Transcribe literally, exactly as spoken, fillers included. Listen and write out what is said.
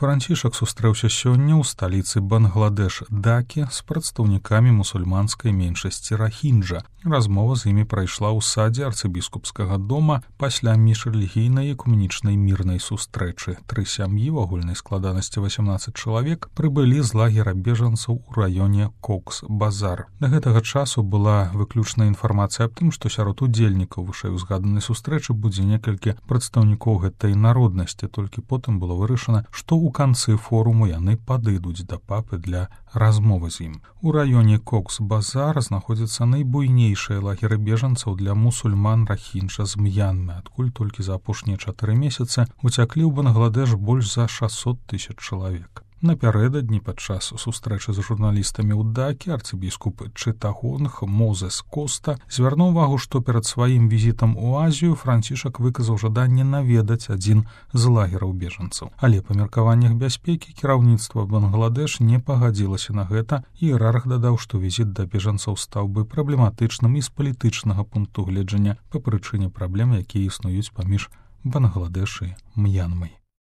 Францішак сустрэўся сёння ў сталіцы Бангладеш Дакі з прадстаўнікамі мусульманскай меншасці рахінджа. Размова з імі прайшла ў садзе арцыбіскупскага дома пасля міжрэлігійнай экуменічнай мірнай сустрэчы. Тры сям'і ў агульнай складанасці васямнаццаць чалавек прыбылі з лагера бежанцаў у раёне Кокс-Базар. Да гэтага часу была выключная інфармацыя аб тым, што сярод удзельнікаў вышэйузгаданай сустрэчы будзе некалькі прадстаўнікоў гэтай народнасці. Толькі потым было вырашана, што ў канцы форуму яны падыдуць да папы для размовы з ім. У раёне Кокс-Базар знаходзяцца найбуйнейшыя лагеры бежанцаў для мусульман рахінджа з М'янмы, адкуль толькі за апошнія чатыры месяцы уцяклі ў Бангладеш больш за шэсцьсот тысяч чалавек. Напярэдадні падчас сустрэчы з журналістамі ў Дакі арцыбіскуп Чытагонг Мозес Коста звярнуў увагу, што перад сваім візітам у Азію Францішак выказаў жаданне наведаць адзін з лагераў бежанцаў. Але па меркаваннях бяспекі кіраўніцтва Бангладеш не пагадзілася на гэта, і іерарх дадаў, што візіт да бежанцаў стаў бы праблематычным і з палітычнага пункту гледжання па прычыне праблем, якія існуюць паміж Бангладеш і М'янмай.